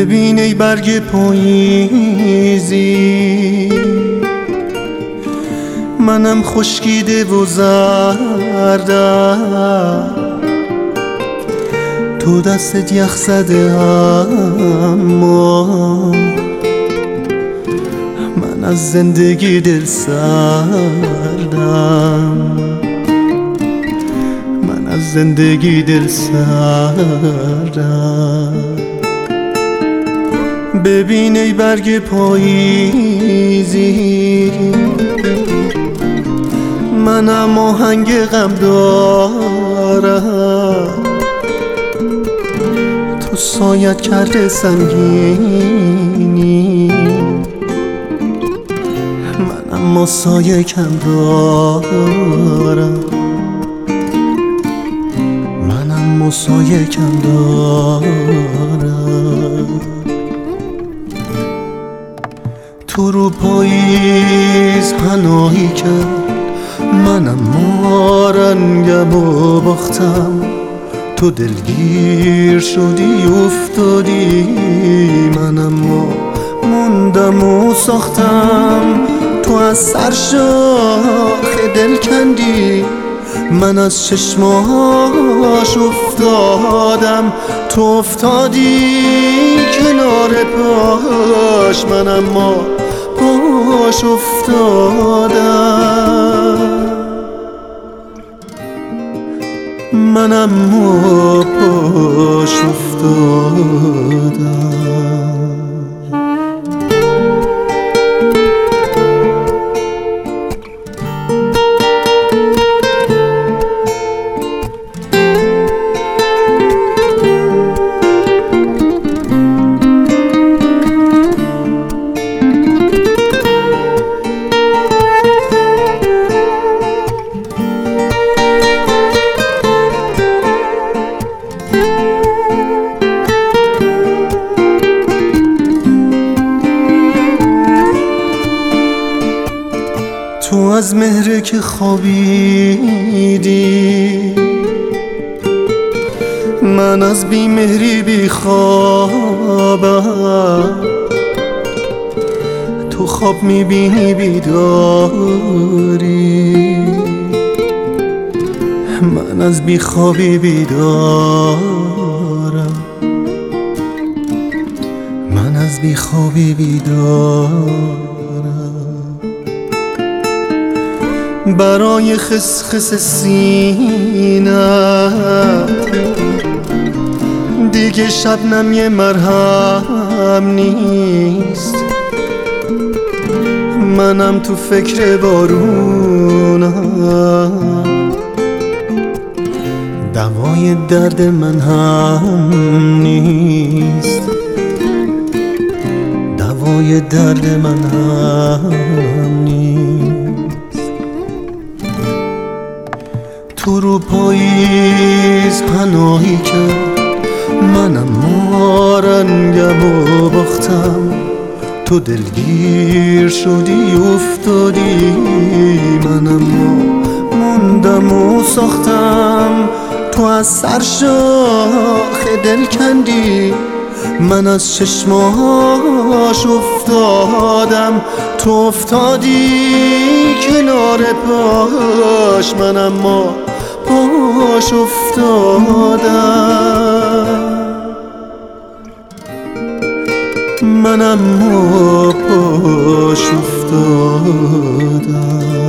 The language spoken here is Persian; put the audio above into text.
ببین ای برگ پاییزی، منم خشکیده و زردم، تو دستت یخ زده اما من از زندگی دل سردم، من از زندگی دل سردم. ببین ای برگ پاییزی، منم آهنگ غم دارم، تو سایت کرده سنگینی، من اما سایه کم دارم، من اما سایه کم دارم. تو رو پاییز پناهی کرد، منم رنگم و باختم، تو دلگیر شدی افتادی، منم موندم و ساختم. تو از سر شاخ دل کندی، من از چشماش افتادم، تو افتادی کنار پاش، من اما پاش افتادم، من اما پاش افتادم. تو از مهر که خوابیدی، من از بیمهری بیخوابم، تو خواب میبینی بیداری، من از بیخوابی بیدارم، من از بیخوابی بیدارم. برای خسخس سینت دیگه شبنم یه مرهم نیست، منم تو فکر بارونم، دوای درد من هم نیست، دوای درد من هم نیست. تو رو پاییز پناهی کرد، منم رنگم و باختم، تو دلگیر شدی افتادی، منم موندم و ساختم. تو از سر شاخ دل کندی، من از چشماش افتادم، تو افتادی کنار پاش، من اما پاش افتادم، من اما پاش افتادم.